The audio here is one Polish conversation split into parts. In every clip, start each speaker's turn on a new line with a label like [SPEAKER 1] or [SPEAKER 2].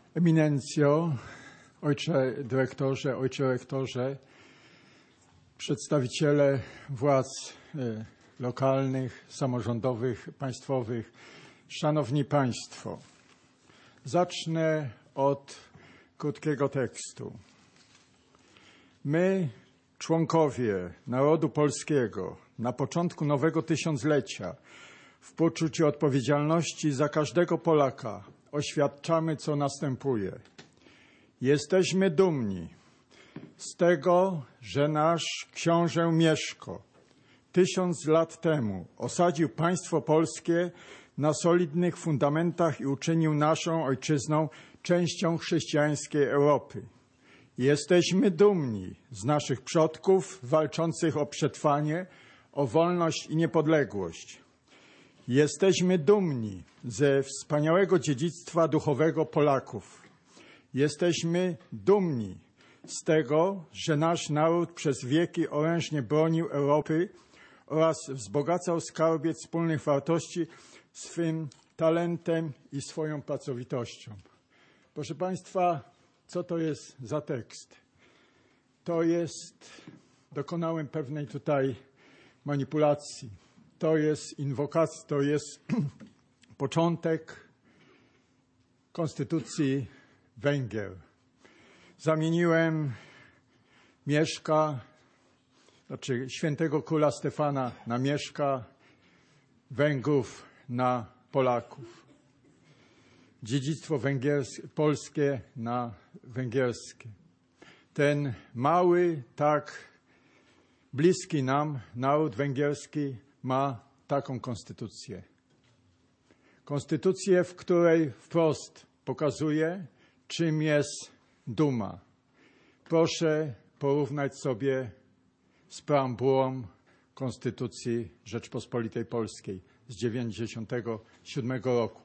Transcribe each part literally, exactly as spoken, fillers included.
[SPEAKER 1] Eminencjo, ojcze dyrektorze, ojcze rektorze, przedstawiciele władz y, lokalnych, samorządowych, państwowych, szanowni państwo. Zacznę od krótkiego tekstu. My, członkowie narodu polskiego, na początku nowego tysiąclecia, w poczuciu odpowiedzialności za każdego Polaka, oświadczamy, co następuje. Jesteśmy dumni z tego, że nasz książę Mieszko tysiąc lat temu osadził państwo polskie na solidnych fundamentach i uczynił naszą ojczyzną częścią chrześcijańskiej Europy. Jesteśmy dumni z naszych przodków walczących o przetrwanie, o wolność i niepodległość. Jesteśmy dumni ze wspaniałego dziedzictwa duchowego Polaków. Jesteśmy dumni z tego, że nasz naród przez wieki orężnie bronił Europy oraz wzbogacał skarbiec wspólnych wartości swym talentem i swoją pracowitością. Proszę Państwa, co to jest za tekst? To jest, dokonałem pewnej tutaj manipulacji. To jest inwokacja, to jest początek Konstytucji Węgier. Zamieniłem Mieszka, znaczy świętego króla Stefana na Mieszka, Węgrów na Polaków. Dziedzictwo węgierskie, polskie na węgierskie. Ten mały, tak bliski nam naród węgierski ma taką konstytucję. Konstytucję, w której wprost pokazuje, czym jest duma. Proszę porównać sobie z preambułą Konstytucji Rzeczpospolitej Polskiej z dziewięćdziesiątego siódmego roku.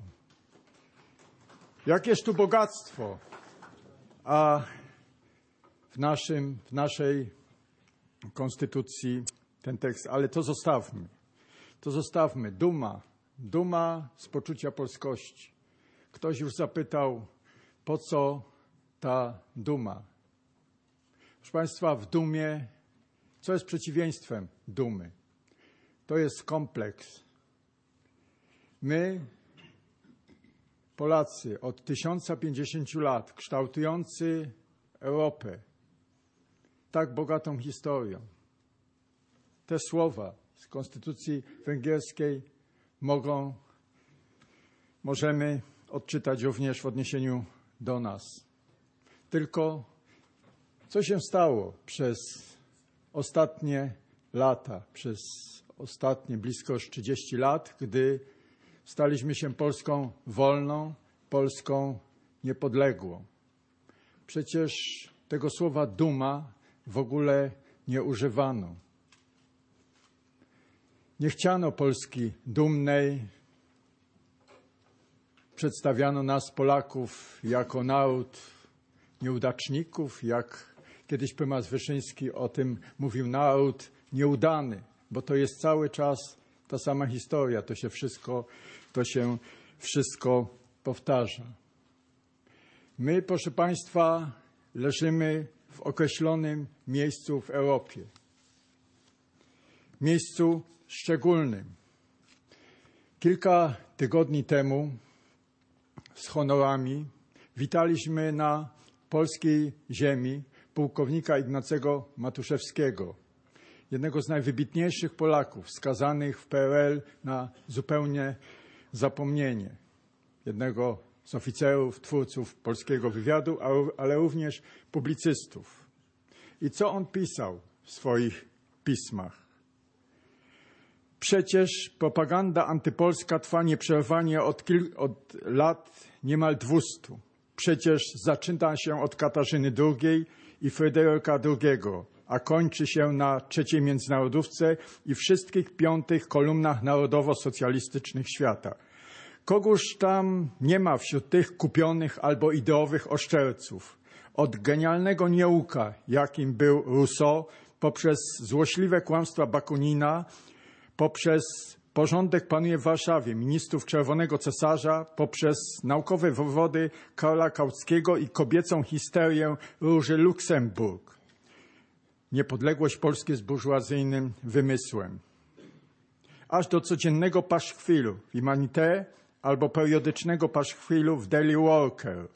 [SPEAKER 1] Jakież tu bogactwo, a w, naszym, w naszej konstytucji ten tekst, ale to zostawmy. To zostawmy. Duma. Duma z poczucia polskości. Ktoś już zapytał, po co ta duma? Proszę Państwa, w dumie, co jest przeciwieństwem dumy? To jest kompleks. My, Polacy, od tysiąca pięćdziesięciu lat, kształtujący Europę, tak bogatą historią, te słowa z Konstytucji Węgierskiej mogą, możemy odczytać również w odniesieniu do nas. Tylko co się stało przez ostatnie lata, przez ostatnie blisko trzydzieści lat, gdy staliśmy się Polską wolną, Polską niepodległą? Przecież tego słowa duma w ogóle nie używano. Nie chciano Polski dumnej. Przedstawiano nas, Polaków, jako naród nieudaczników, jak kiedyś prymas Wyszyński o tym mówił, naród nieudany, bo to jest cały czas ta sama historia, to się wszystko, to się wszystko powtarza. My, proszę Państwa, leżymy w określonym miejscu w Europie. Miejscu szczególnym. Kilka tygodni temu z honorami witaliśmy na polskiej ziemi pułkownika Ignacego Matuszewskiego, jednego z najwybitniejszych Polaków skazanych w P R L na zupełnie zapomnienie, jednego z oficerów, twórców polskiego wywiadu, ale również publicystów. I co on pisał w swoich pismach? Przecież propaganda antypolska trwa nieprzerwanie od, kil- od lat niemal dwustu. Przecież zaczyna się od Katarzyny drugiej i Fryderyka drugiego, a kończy się na trzeciej międzynarodówce i wszystkich piątych kolumnach narodowo-socjalistycznych świata. Kogóż tam nie ma wśród tych kupionych albo ideowych oszczerców. Od genialnego nieuka, jakim był Rousseau, poprzez złośliwe kłamstwa Bakunina, poprzez Porządek panuje w Warszawie, ministrów Czerwonego Cesarza poprzez naukowe wywody Karola Kautsky'ego i kobiecą histerię Róży Luksemburg. Niepodległość Polski jest burżuazyjnym wymysłem. Aż do codziennego paszkwilu w Humanité albo periodycznego paszkwilu w Daily Worker.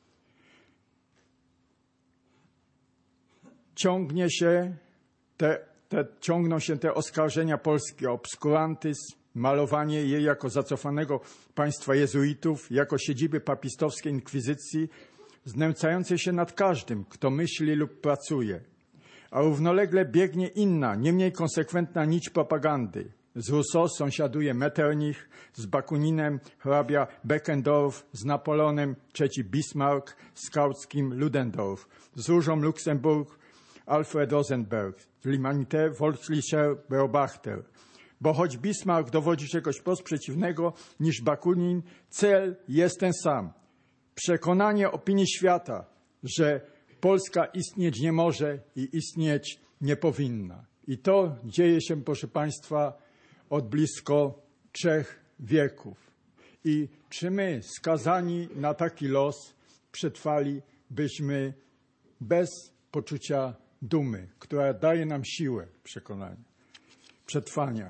[SPEAKER 1] Ciągnie się te, te, ciągną się te oskarżenia Polski o obskurantyzm, malowanie jej jako zacofanego państwa jezuitów, jako siedziby papistowskiej inkwizycji, znęcającej się nad każdym, kto myśli lub pracuje. A równolegle biegnie inna, nie mniej konsekwentna nić propagandy. Z Rousseau sąsiaduje Metternich, z Bakuninem hrabia Beckendorf, z Napoleonem trzeci Bismarck, z Kautskim Ludendorff, z Różą Luksemburg Alfred Rosenberg, z Humanité Volkslicher Beobachter. Bo choć Bismarck dowodzi czegoś wprost przeciwnego niż Bakunin, cel jest ten sam. Przekonanie opinii świata, że Polska istnieć nie może i istnieć nie powinna. I to dzieje się, proszę Państwa, od blisko trzech wieków. I czy my, skazani na taki los, przetrwalibyśmy bez poczucia dumy, która daje nam siłę przekonania, przetrwania.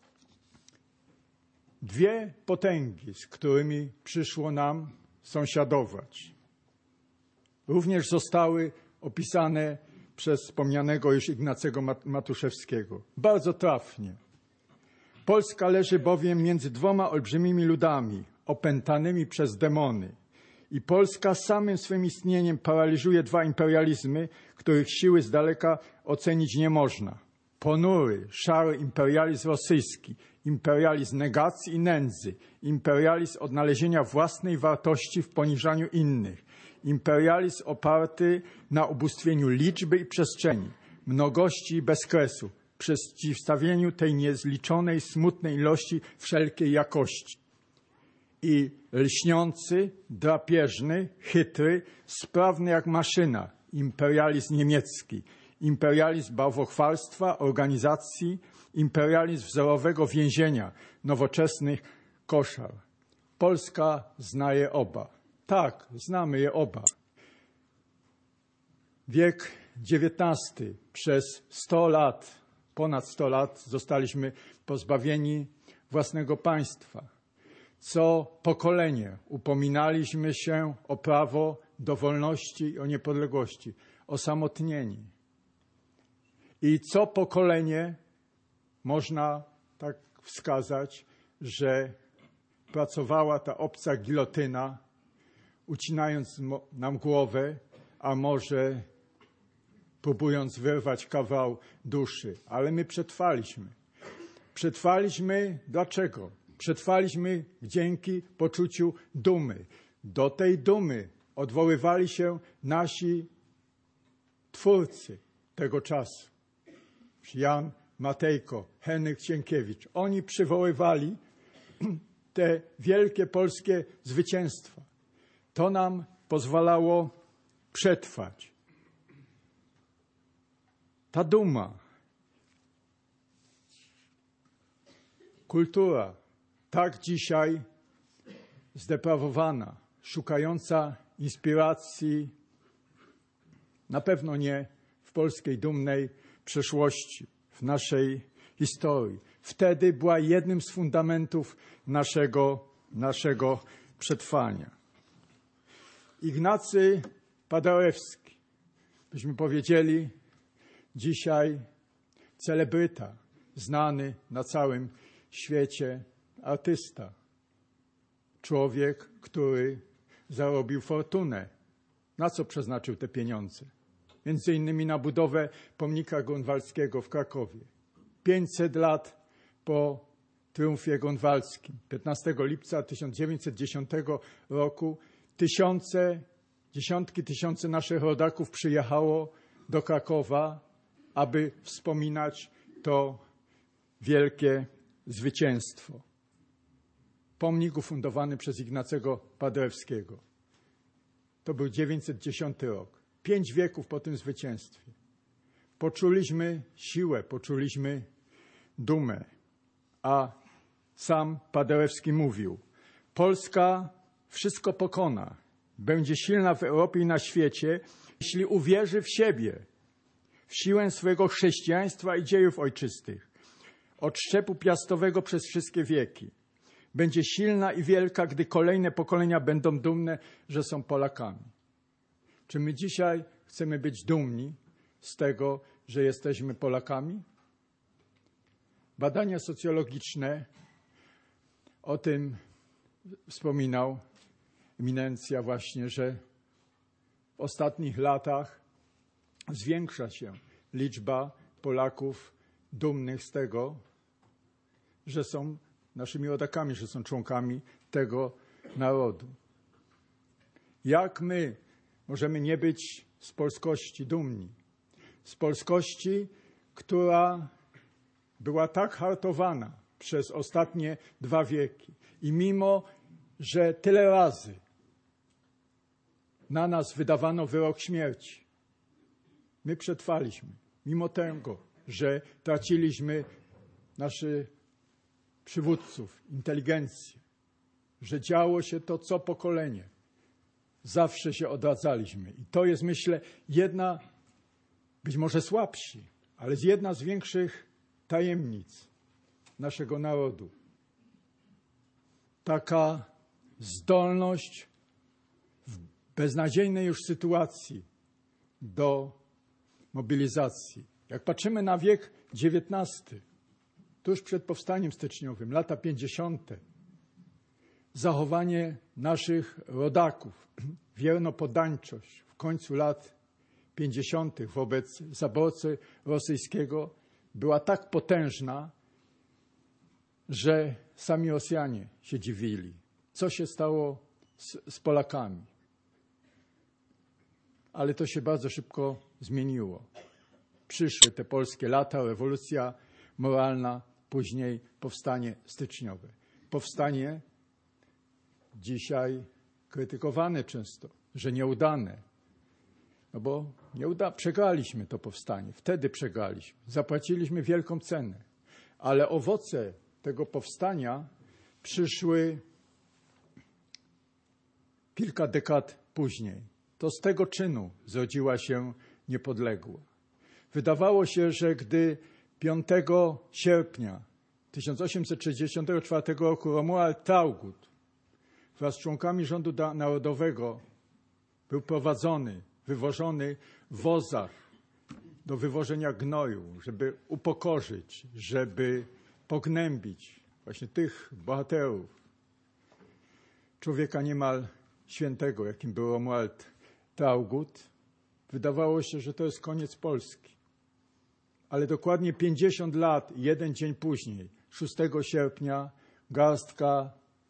[SPEAKER 1] Dwie potęgi, z którymi przyszło nam sąsiadować, również zostały opisane przez wspomnianego już Ignacego Matuszewskiego. Bardzo trafnie. Polska leży bowiem między dwoma olbrzymimi ludami, opętanymi przez demony. I Polska samym swym istnieniem paraliżuje dwa imperializmy, których siły z daleka ocenić nie można. Ponury, szary imperializm rosyjski, imperializm negacji i nędzy, imperializm odnalezienia własnej wartości w poniżaniu innych, imperializm oparty na ubóstwieniu liczby i przestrzeni, mnogości i bezkresu, przeciwstawieniu tej niezliczonej, smutnej ilości wszelkiej jakości. I lśniący, drapieżny, chytry, sprawny jak maszyna, imperializm niemiecki, imperializm bałwochwalstwa, organizacji, imperializm wzorowego więzienia, nowoczesnych koszar. Polska zna je oba. Tak, znamy je oba. Wiek dziewiętnasty. Przez sto lat, ponad sto lat zostaliśmy pozbawieni własnego państwa. Co pokolenie upominaliśmy się o prawo do wolności i o niepodległości, osamotnieni. I co pokolenie można tak wskazać, że pracowała ta obca gilotyna, ucinając nam głowę, a może próbując wyrwać kawał duszy. Ale my przetrwaliśmy. Przetrwaliśmy dlaczego? Przetrwaliśmy dzięki poczuciu dumy. Do tej dumy odwoływali się nasi twórcy tego czasu. Jan Matejko, Henryk Sienkiewicz. Oni przywoływali te wielkie polskie zwycięstwa. To nam pozwalało przetrwać. Ta duma, kultura, tak dzisiaj zdeprawowana, szukająca inspiracji, na pewno nie w polskiej dumnej przeszłości, w naszej historii. Wtedy była jednym z fundamentów naszego, naszego przetrwania. Ignacy Paderewski, byśmy powiedzieli, dzisiaj celebryta, znany na całym świecie artysta. Człowiek, który zarobił fortunę. Na co przeznaczył te pieniądze? Między innymi na budowę pomnika Grunwaldzkiego w Krakowie. pięćset lat po triumfie grunwaldzkim. piętnastego lipca tysiąc dziewięćset dziesiątego roku tysiące, dziesiątki tysięcy naszych rodaków przyjechało do Krakowa, aby wspominać to wielkie zwycięstwo. Pomnik ufundowany przez Ignacego Paderewskiego. To był dziewięćset dziesiąty rok. Pięć wieków po tym zwycięstwie. Poczuliśmy siłę, poczuliśmy dumę. A Sam Paderewski mówił: Polska wszystko pokona, będzie silna w Europie i na świecie, jeśli uwierzy w siebie, w siłę swojego chrześcijaństwa i dziejów ojczystych, od szczepu piastowego przez wszystkie wieki. Będzie silna i wielka, gdy kolejne pokolenia będą dumne, że są Polakami. Czy my dzisiaj chcemy być dumni z tego, że jesteśmy Polakami? Badania socjologiczne, o tym wspominał eminencja właśnie, że w ostatnich latach zwiększa się liczba Polaków dumnych z tego, że są naszymi rodakami, że są członkami tego narodu. Jak my możemy nie być z polskości dumni? Z polskości, która była tak hartowana przez ostatnie dwa wieki. I mimo, że tyle razy na nas wydawano wyrok śmierci, my przetrwaliśmy. Mimo tego, że traciliśmy naszych przywódców, inteligencję, że działo się to co pokolenie. Zawsze się odradzaliśmy. I to jest, myślę, jedna, być może słabsi, ale jest jedna z większych tajemnic naszego narodu. Taka zdolność w beznadziejnej już sytuacji do mobilizacji. Jak patrzymy na wiek dziewiętnasty, tuż przed powstaniem styczniowym, lata pięćdziesiąte, zachowanie naszych rodaków, wiernopodańczość w końcu lat pięćdziesiątych wobec zaborcy rosyjskiego była tak potężna, że sami Rosjanie się dziwili, co się stało z, z Polakami. Ale to się bardzo szybko zmieniło. Przyszły te polskie lata, rewolucja moralna, później powstanie styczniowe. Powstanie dzisiaj krytykowane często, że nieudane. No bo nieuda, przegraliśmy to powstanie, wtedy przegraliśmy, zapłaciliśmy wielką cenę. Ale owoce tego powstania przyszły kilka dekad później. To z tego czynu zrodziła się niepodległa. Wydawało się, że gdy piątego sierpnia tysiąc osiemset sześćdziesiątego czwartego roku Romuald Traugott wraz z członkami rządu narodowego był prowadzony, wywożony w wozach do wywożenia gnoju, żeby upokorzyć, żeby pognębić właśnie tych bohaterów, człowieka niemal świętego, jakim był Romuald Traugott. Wydawało się, że to jest koniec Polski. Ale dokładnie pięćdziesiąt lat i jeden dzień później, szóstego sierpnia, garstka,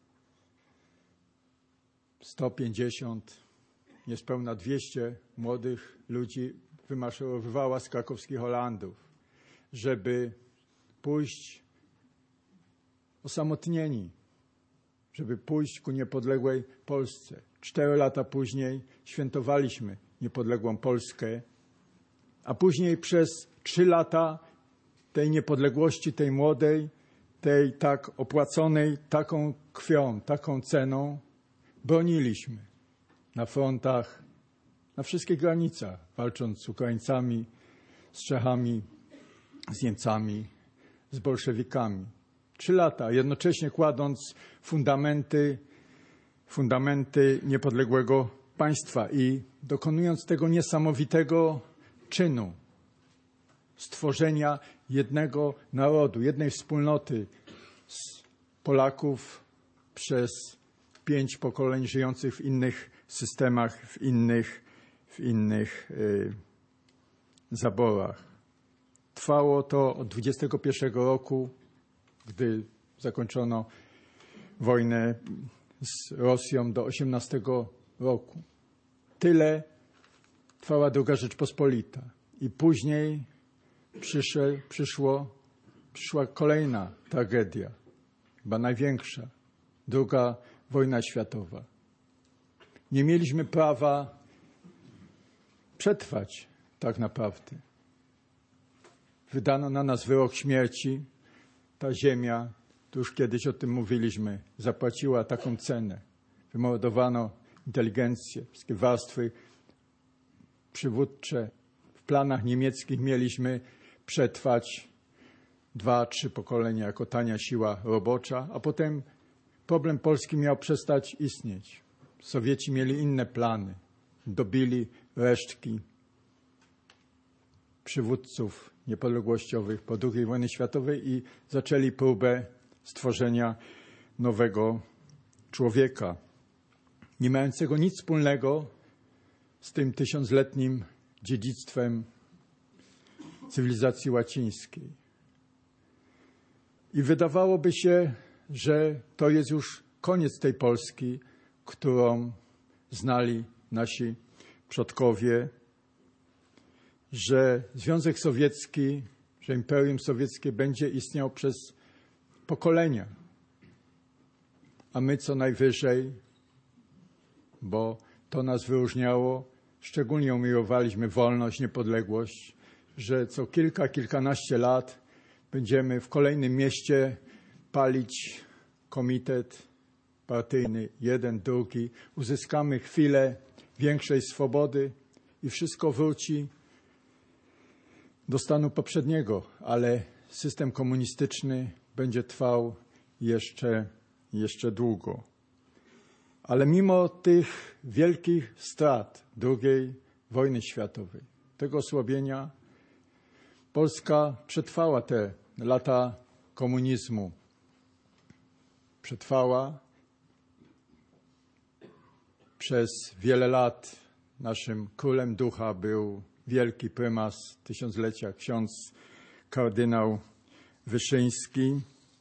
[SPEAKER 1] sto pięćdziesiąt, niespełna dwieście młodych ludzi wymaszerowywała z krakowskich Holandów, żeby pójść osamotnieni, żeby pójść ku niepodległej Polsce. Cztery lata później świętowaliśmy niepodległą Polskę, a później przez trzy lata tej niepodległości, tej młodej, tej tak opłaconej taką krwią, taką ceną, broniliśmy na frontach, na wszystkich granicach, walcząc z Ukraińcami, z Czechami, z Niemcami, z bolszewikami. Trzy lata, jednocześnie kładąc fundamenty, fundamenty niepodległego państwa i dokonując tego niesamowitego czynu stworzenia jednego narodu, jednej wspólnoty z Polaków przez pięć pokoleń żyjących w innych systemach, w innych, w innych y, zaborach. Trwało to od dwudziestego pierwszego roku, gdy zakończono wojnę z Rosją, do osiemnastego roku. Tyle trwała druga Rzeczpospolita. I później przyszło, przyszło, przyszła kolejna tragedia, chyba największa, druga wojna światowa. Nie mieliśmy prawa przetrwać tak naprawdę. Wydano na nas wyrok śmierci. Ta ziemia, tu już kiedyś o tym mówiliśmy, zapłaciła taką cenę. Wymordowano inteligencję, wszystkie warstwy przywódcze. W planach niemieckich mieliśmy przetrwać dwa, trzy pokolenia jako tania siła robocza, a potem problem Polski miał przestać istnieć. Sowieci mieli inne plany. Dobili resztki przywódców niepodległościowych po drugiej wojnie światowej i zaczęli próbę stworzenia nowego człowieka, nie mającego nic wspólnego z tym tysiącletnim dziedzictwem cywilizacji łacińskiej. I wydawałoby się, że to jest już koniec tej Polski, którą znali nasi przodkowie, że Związek Sowiecki, że Imperium Sowieckie będzie istniał przez pokolenia, a my co najwyżej, bo to nas wyróżniało, szczególnie umiłowaliśmy wolność, niepodległość, że co kilka, kilkanaście lat będziemy w kolejnym mieście palić komitet partyjny, jeden, drugi, uzyskamy chwilę większej swobody i wszystko wróci do stanu poprzedniego, ale system komunistyczny będzie trwał jeszcze, jeszcze długo. Ale mimo tych wielkich strat drugiej wojny światowej, tego osłabienia, Polska przetrwała te lata komunizmu. Przetrwała. Przez wiele lat naszym królem ducha był wielki prymas tysiąclecia, ksiądz kardynał Wyszyński.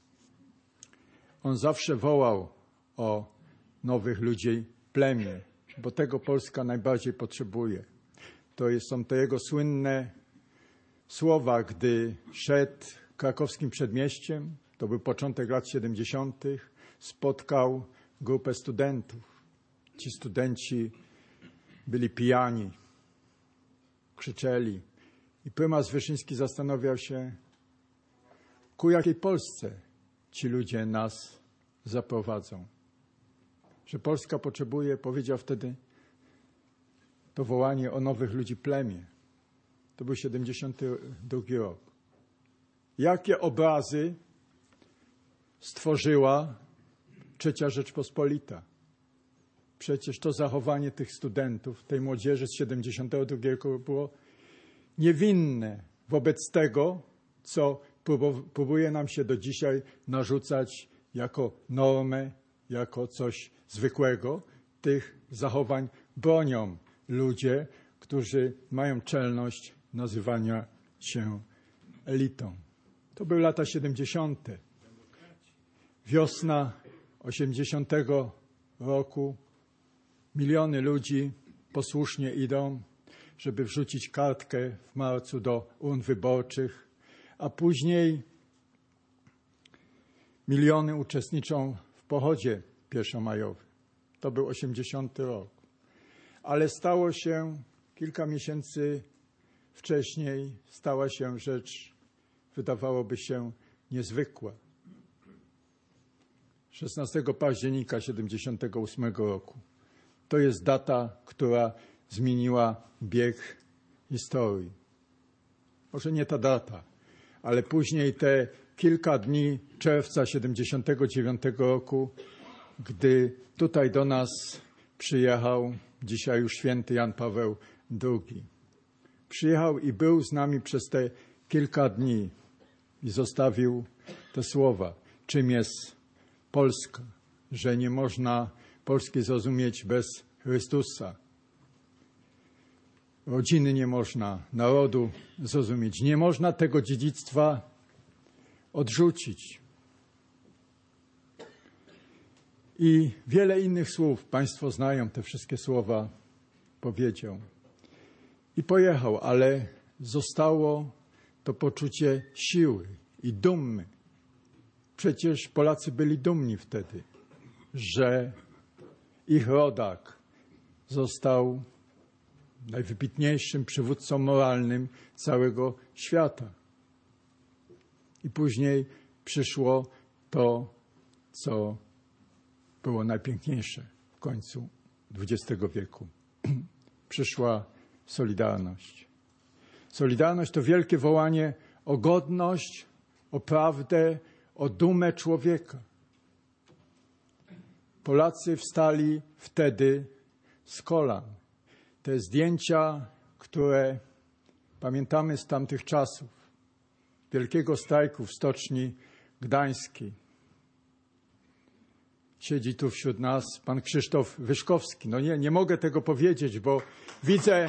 [SPEAKER 1] On zawsze wołał o nowych ludzi plemię, bo tego Polska najbardziej potrzebuje. To jest, są to jego słynne słowa, gdy szedł krakowskim przedmieściem, to był początek lat siedemdziesiątych, spotkał grupę studentów. Ci studenci byli pijani, krzyczeli. I prymas Wyszyński zastanawiał się, ku jakiej Polsce ci ludzie nas zaprowadzą. Że Polska potrzebuje, powiedział wtedy, to wołanie o nowych ludzi plemię. To był siedemdziesiąty drugi rok. Jakie obrazy stworzyła Trzecia Rzeczpospolita? Przecież to zachowanie tych studentów, tej młodzieży z siedemdziesiątego drugiego roku było niewinne wobec tego, co próbuje nam się do dzisiaj narzucać jako normę, jako coś zwykłego. Tych zachowań bronią ludzie, którzy mają czelność nazywania się elitą. To były lata siedemdziesiąte. Wiosna osiemdziesiątego roku. Miliony ludzi posłusznie idą, żeby wrzucić kartkę w marcu do urn wyborczych, a później miliony uczestniczą w pochodzie pierwszomajowym. To był osiemdziesiąty rok. Ale stało się kilka miesięcy wcześniej, stała się rzecz, wydawałoby się, niezwykła. szesnastego października siedemdziesiątego ósmego roku. To jest data, która zmieniła bieg historii. Może nie ta data, ale później te kilka dni czerwca siedemdziesiątego dziewiątego roku, gdy tutaj do nas przyjechał dzisiaj już święty Jan Paweł drugi. Przyjechał i był z nami przez te kilka dni i zostawił te słowa. Czym jest Polska? Że nie można Polski zrozumieć bez Chrystusa. Rodziny nie można, narodu zrozumieć. Nie można tego dziedzictwa odrzucić. I wiele innych słów, Państwo znają te wszystkie słowa, powiedział. I pojechał, ale zostało to poczucie siły i dumy. Przecież Polacy byli dumni wtedy, że ich rodak został najwybitniejszym przywódcą moralnym całego świata. I później przyszło to co było najpiękniejsze w końcu dwudziestego wieku. Przyszła Solidarność. Solidarność to wielkie wołanie o godność, o prawdę, o dumę człowieka. Polacy wstali wtedy z kolan. Te zdjęcia, które pamiętamy z tamtych czasów, wielkiego strajku w Stoczni Gdańskiej. Siedzi tu wśród nas pan Krzysztof Wyszkowski. No nie, nie mogę tego powiedzieć, bo widzę...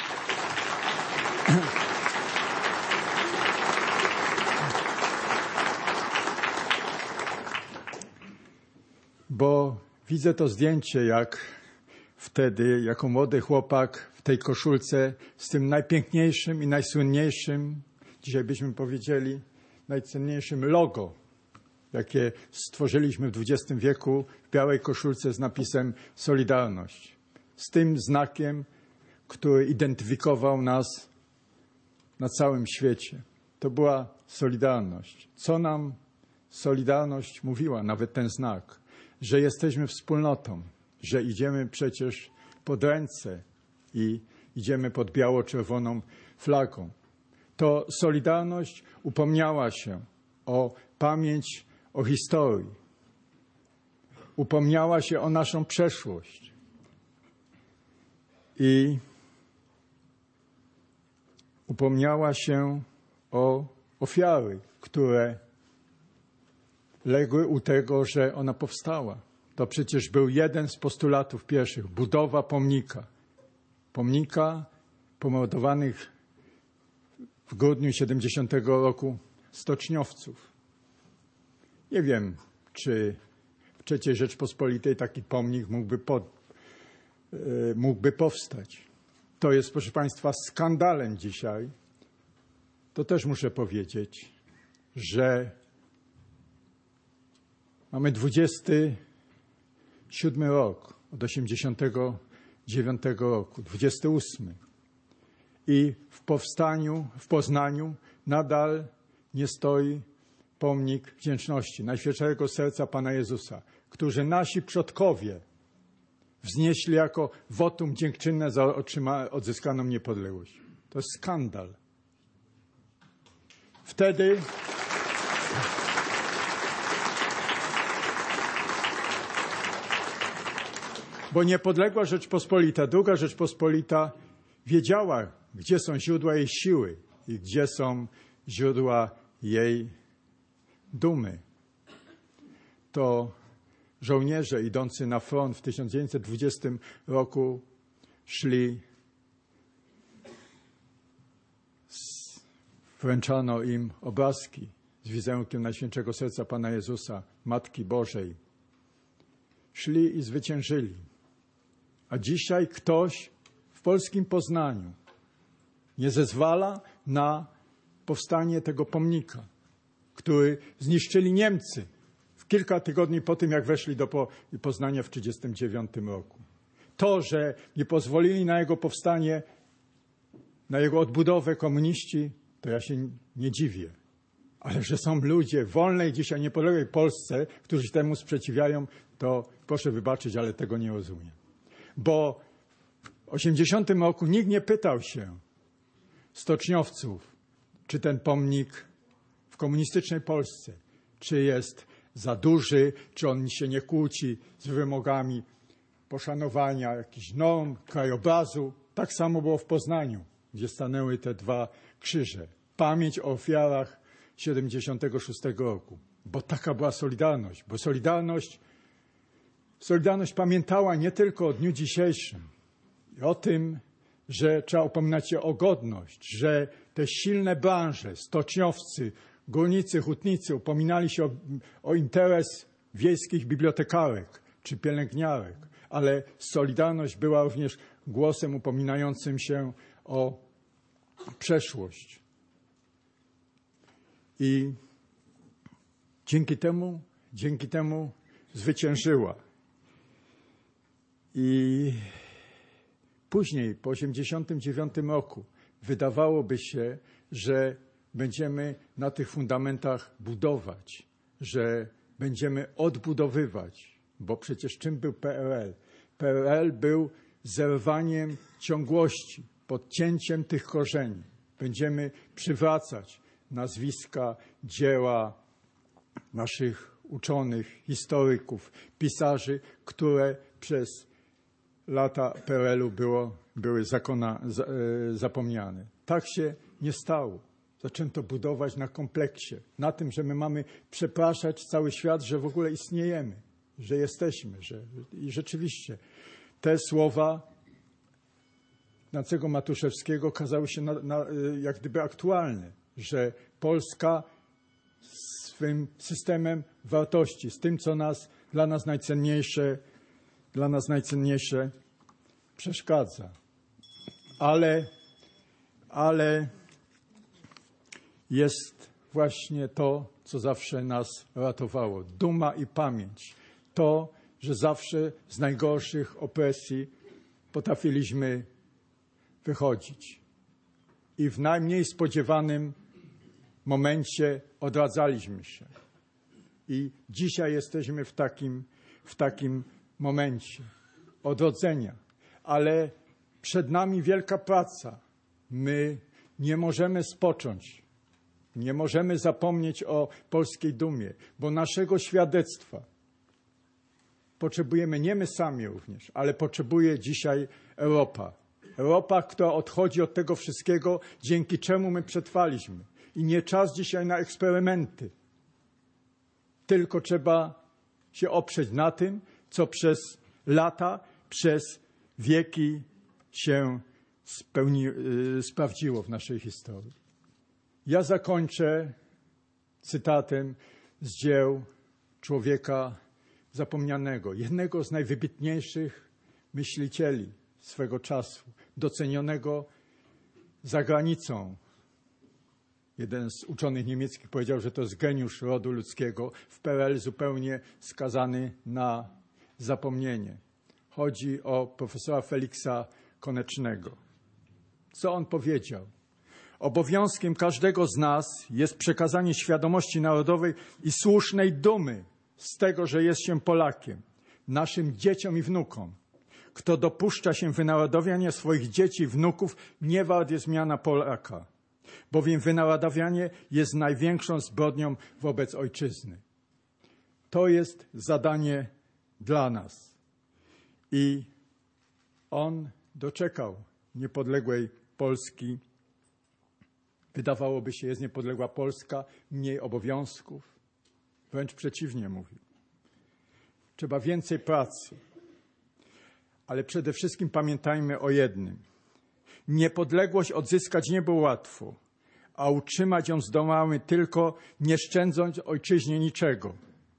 [SPEAKER 1] Bo widzę to zdjęcie, jak wtedy, jako młody chłopak w tej koszulce z tym najpiękniejszym i najsłynniejszym, dzisiaj byśmy powiedzieli, najcenniejszym logo, jakie stworzyliśmy w dwudziestym wieku w białej koszulce z napisem Solidarność. Z tym znakiem, który identyfikował nas na całym świecie. To była Solidarność. Co nam Solidarność mówiła, nawet ten znak? Że jesteśmy wspólnotą, że idziemy przecież pod ręce i idziemy pod biało-czerwoną flagą. To Solidarność upomniała się o pamięć o historii. Upomniała się o naszą przeszłość. I upomniała się o ofiary, które legły u tego, że ona powstała. To przecież był jeden z postulatów pierwszych. Budowa pomnika. Pomnika pomordowanych w grudniu siedemdziesiątego roku stoczniowców. Nie wiem, czy w trzeciej Rzeczpospolitej taki pomnik mógłby, pod, mógłby powstać. To jest, proszę Państwa, skandalem dzisiaj. To też muszę powiedzieć, że mamy dwudziesty siódmy rok od osiemdziesiątego dziewiątego roku, dwudziesty ósmy. I w powstaniu, w Poznaniu nadal nie stoi pomnik wdzięczności Najświętszego Serca Pana Jezusa, którzy nasi przodkowie wznieśli jako wotum dziękczynne za otrzyma, odzyskaną niepodległość. To jest skandal. Wtedy bo niepodległa Rzeczpospolita, druga Rzeczpospolita wiedziała, gdzie są źródła jej siły i gdzie są źródła jej dumy. To żołnierze idący na front w tysiąc dziewięćset dwudziestym roku szli, wręczano im obrazki z wizerunkiem Najświętszego Serca Pana Jezusa, Matki Bożej. Szli i zwyciężyli. A dzisiaj ktoś w polskim Poznaniu nie zezwala na powstanie tego pomnika, który zniszczyli Niemcy w kilka tygodni po tym, jak weszli do Poznania w tysiąc dziewięćset trzydziestym dziewiątym roku. To, że nie pozwolili na jego powstanie, na jego odbudowę komuniści, to ja się nie dziwię. Ale że są ludzie w wolnej, dzisiaj niepodległej Polsce, którzy się temu sprzeciwiają, to proszę wybaczyć, ale tego nie rozumiem. Bo w osiemdziesiątym roku nikt nie pytał się stoczniowców, czy ten pomnik w komunistycznej Polsce, czy jest za duży, czy on się nie kłóci z wymogami poszanowania jakichś norm, krajobrazu. Tak samo było w Poznaniu, gdzie stanęły te dwa krzyże. Pamięć o ofiarach siedemdziesiątego szóstego roku. Bo taka była Solidarność. Bo Solidarność, Solidarność pamiętała nie tylko o dniu dzisiejszym i o tym, że trzeba upominać się o godność, że te silne branże, stoczniowcy, górnicy, hutnicy upominali się o, o interes wiejskich bibliotekarek czy pielęgniarek, ale Solidarność była również głosem upominającym się o przeszłość. I dzięki temu, dzięki temu zwyciężyła. I później, po osiemdziesiątym dziewiątym roku, wydawałoby się, że będziemy na tych fundamentach budować, że będziemy odbudowywać, bo przecież czym był P R L? P R L był zerwaniem ciągłości, podcięciem tych korzeni. Będziemy przywracać nazwiska, dzieła naszych uczonych, historyków, pisarzy, które przez lata P R L u było, były zakona, za, e, zapomniane. Tak się nie stało. Zaczęto budować na kompleksie, na tym, że my mamy przepraszać cały świat, że w ogóle istniejemy, że jesteśmy. Że, i rzeczywiście te słowa Ignacego Matuszewskiego okazały się na, na, jak gdyby aktualne, że Polska swym systemem wartości, z tym, co nas, dla nas najcenniejsze, dla nas najcenniejsze przeszkadza. Ale, ale jest właśnie to, co zawsze nas ratowało. Duma i pamięć. To, że zawsze z najgorszych opresji potrafiliśmy wychodzić. I w najmniej spodziewanym momencie odradzaliśmy się. I dzisiaj jesteśmy w takim, w takim momencie odrodzenia. Ale przed nami wielka praca. My nie możemy spocząć. Nie możemy zapomnieć o polskiej dumie, bo naszego świadectwa potrzebujemy nie my sami również, ale potrzebuje dzisiaj Europa. Europa, która odchodzi od tego wszystkiego, dzięki czemu my przetrwaliśmy. I nie czas dzisiaj na eksperymenty. Tylko trzeba się oprzeć na tym, co przez lata, przez wieki się spełni, yy, sprawdziło w naszej historii. Ja zakończę cytatem z dzieł człowieka zapomnianego, jednego z najwybitniejszych myślicieli swego czasu, docenionego za granicą. Jeden z uczonych niemieckich powiedział, że to jest geniusz rodu ludzkiego, w P R L zupełnie skazany na zapomnienie. Chodzi o profesora Feliksa Konecznego. Co on powiedział? Obowiązkiem każdego z nas jest przekazanie świadomości narodowej i słusznej dumy z tego, że jest się Polakiem, naszym dzieciom i wnukom. Kto dopuszcza się wynarodowiania swoich dzieci i wnuków, nie wart jest miana Polaka, bowiem wynarodowianie jest największą zbrodnią wobec ojczyzny. To jest zadanie dla nas. I on doczekał niepodległej Polski. Wydawałoby się, jest niepodległa Polska, mniej obowiązków. Wręcz przeciwnie mówił. Trzeba więcej pracy. Ale przede wszystkim pamiętajmy o jednym. Niepodległość odzyskać nie było łatwo, a utrzymać ją zdołamy tylko nie szczędząc ojczyźnie niczego.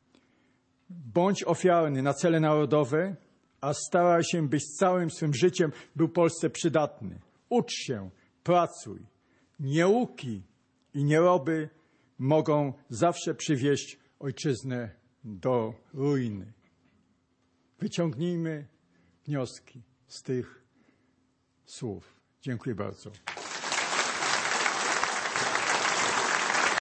[SPEAKER 1] Bądź ofiarny na cele narodowe, a staraj się, byś całym swym życiem był Polsce przydatny. Ucz się, pracuj. Nieuki i nieroby mogą zawsze przywieźć ojczyznę do ruiny. Wyciągnijmy wnioski z tych słów. Dziękuję bardzo.